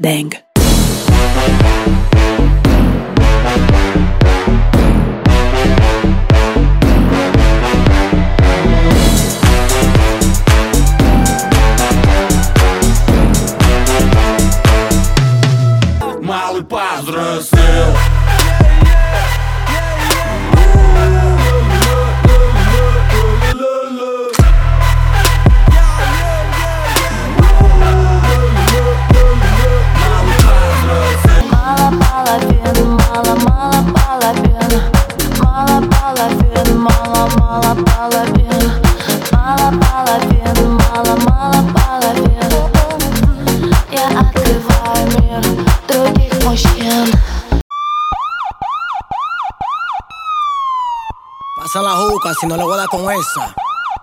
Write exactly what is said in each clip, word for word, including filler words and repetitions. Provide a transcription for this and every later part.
Dang. Малый повзрослел. Pasa la juca si no le voy a dar con esa.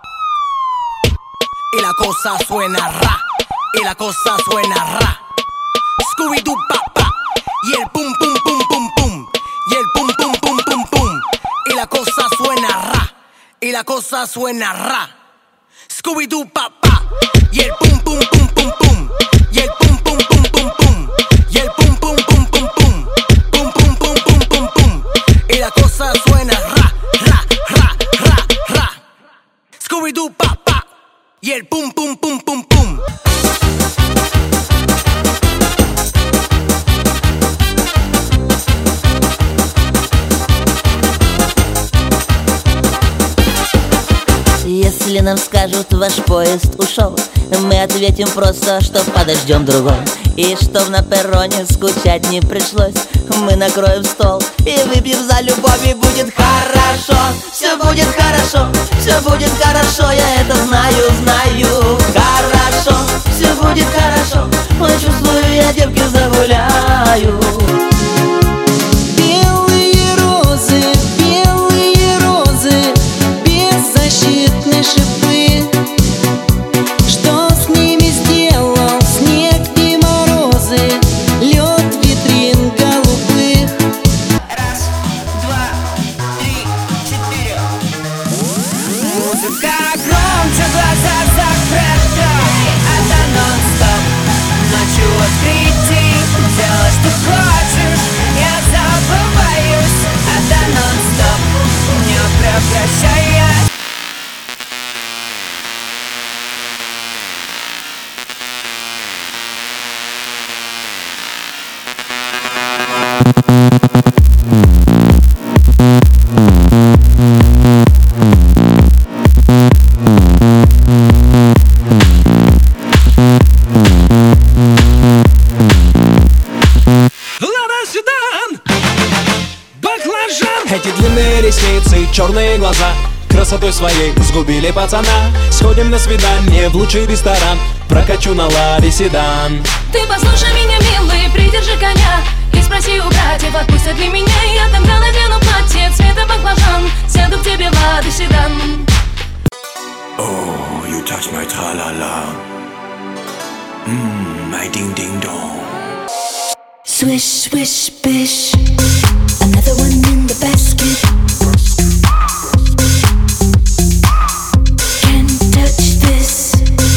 Y la cosa suena ra, y la cosa suena ra. Scooby-Doo pa pa, y el pum pum pum pum pum, y el pum pum pum pum pum. Y la cosa suena ra, y la cosa suena ra. Scooby-Doo pa pa, y el pum pum pum pum pum, y el pum pum pum pum pum, y el pum pum pum pum pum, pum pum pum pum pum pum. Y la cosa suena ra, ra, ra, ra, ra. Scooby-Doo pa pa, y el pum pum pum pum pum. Если нам скажут, ваш поезд ушел, мы ответим просто, что подождем другой. И чтоб на перроне скучать не пришлось, мы накроем стол и выпьем за любовь. И будет хорошо, все будет хорошо, все будет хорошо, я это знаю, знаю. Хорошо, все будет хорошо, ой, чувствую, я девки загуляю. Белые розы, белые розы, беззащитные шипы. Что с ними сделал снег и морозы, лед витрин голубых? Раз, два, три, четыре. Музыка громче, глаза закрыты. Это нон-стоп. Ночью открытий, делай, что хочешь, я забываюсь. Это нон-стоп, не прекращая. Эти длинные ресницы, черные глаза красотой своей сгубили пацана. Сходим на свидание в лучший ресторан, прокачу на ладе седан. Ты послушай меня, милый, придержи коня и спроси у братьев, отпустят ли меня. Я тогда надену платье цвета баклажан, сяду к тебе в ладе седан. Oh, you touch my tra-la-la. Mmm, my ding-ding-dong. Swish, swish, bish, another one in the basket. Can't touch this.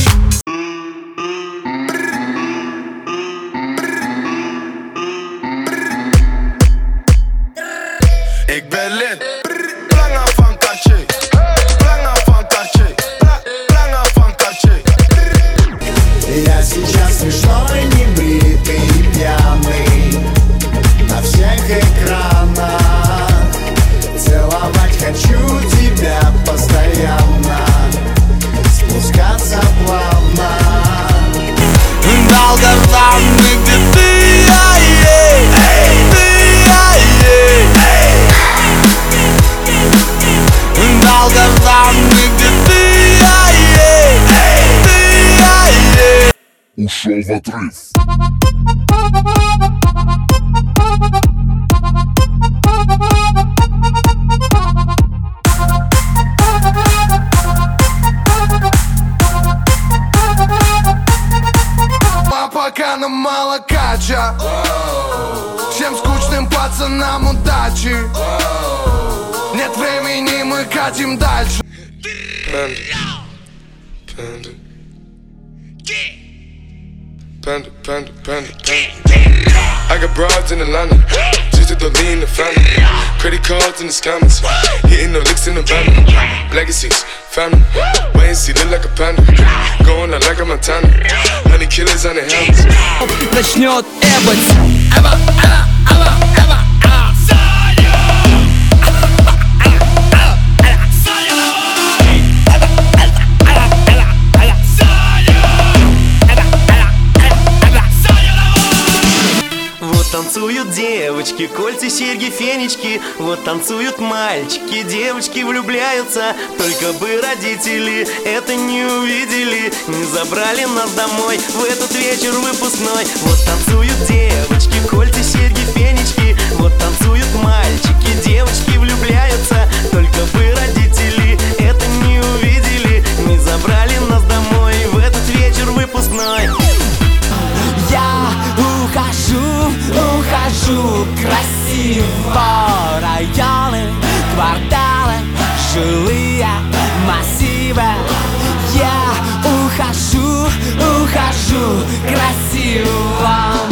Ik ben lid. Lange van Cartier. Lange van Cartier. Lange van Cartier. Я сейчас смешной, небритый и пьяный на всех экранах. Целовать хочу тебя постоянно, спускаться плавно. Долгожданный, где ты, ай-ей, ты, ай-ей. Долгожданный, где ты, ай-ей, ты, ай-ей. Ушел в отрыв. А пока нам мало кача, всем скучным пацанам удачи. Нет времени, мы катим дальше. Panda, panda, panda, panda, panda, panda. I got broads in Atlanta, just to the lean the family. Credit cards in the scammers, hitting the licks in the van. Legacies, family, wait and see, look like a panda. Going out like a Montana, honey killers on the helmets. Начнет эбать. Эба, эба, эба, эба, эба. Танцуют девочки, кольца, серьги, фенечки. Вот танцуют мальчики, девочки влюбляются. Только бы родители это не увидели, не забрали нас домой в этот вечер выпускной. Вот танцуют девочки, кольца, серьги, фенечки. Вот танцуют мальчики, девочки влюбляются. Только бы родители это не увидели, не забрали нас домой в этот вечер выпускной. Я ухожу, ухожу красиво. Районы, кварталы, жилые массивы. Я ухожу, ухожу красиво.